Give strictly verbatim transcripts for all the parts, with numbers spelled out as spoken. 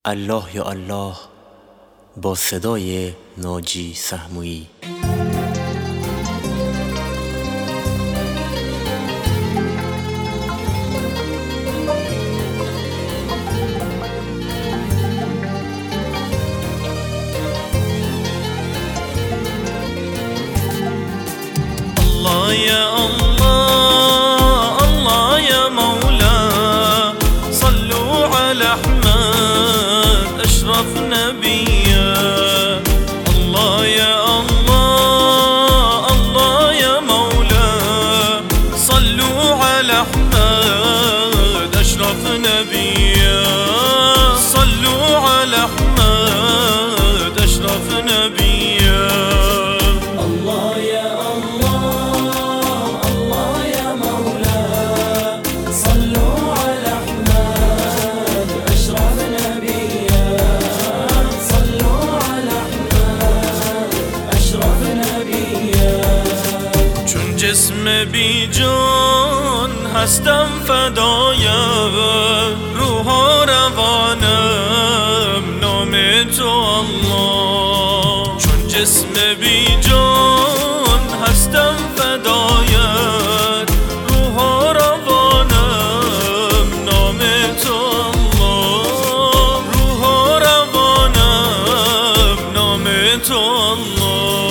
الله یا الله با صدای ناجی سهمویی. الله یا الله الله یا مولا صلوا على احمد اشرف نبیا. الله یا الله الله یا مولا صلوا على احمد اشرف نبیا. صلوا على احمد اشرف نبیا. جسم بی جان هستم فدایم، روح و روانم نام تو الله. چون جسم بی جان هستم فدایم، روح و روانم نام تو الله. روح و روانم نام تو الله.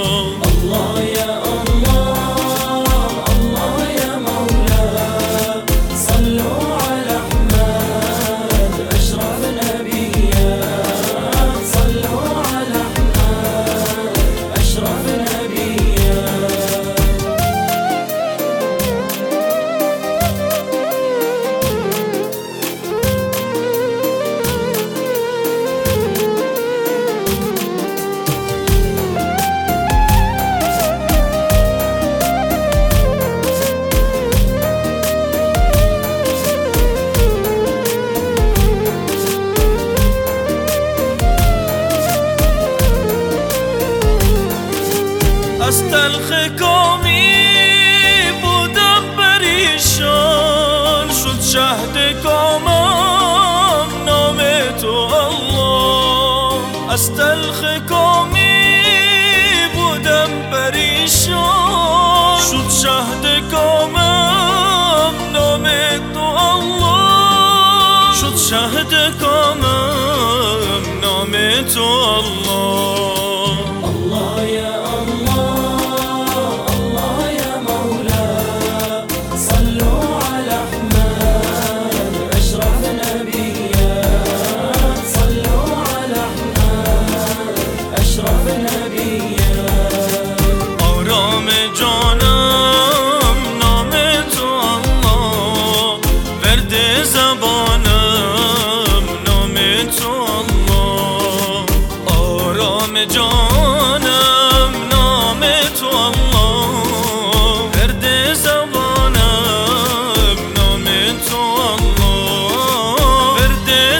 از تلخ کامی بودم پریشان، شد شهد کامم نام تو الله. از تلخ کامی بودم پریشان، شد شهد کامم نام تو الله. شد شهد کامم نام تو الله. الله یا جانم نام تو الله، ورد زبانم نام تو الله. ورد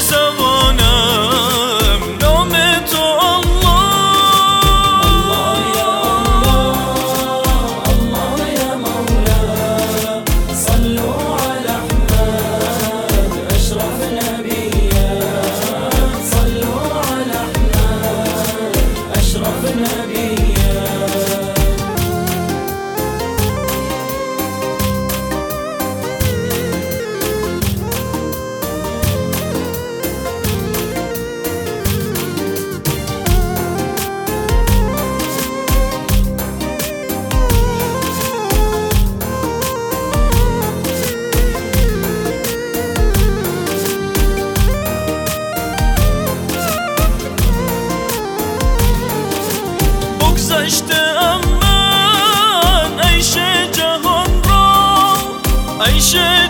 زبانم نام تو الله. الله یا الله الله یا مولا صلوا على احمد اشرف نبیا. صلوا على احمد اشرف نبیا. بگذشتم من عیش جهان را، عیش